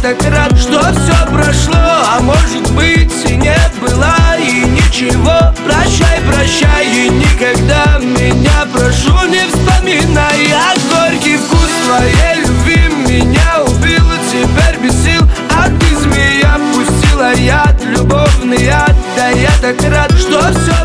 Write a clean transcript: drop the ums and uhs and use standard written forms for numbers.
так рад, что все прошло, а может быть и не было, и ничего. Прощай, прощай, и никогда меня, прошу, не вспоминай. А горький вкус твоей любви меня убил, теперь без сил. А ты, змея, пустила яд, любовный яд. Да я так рад, что все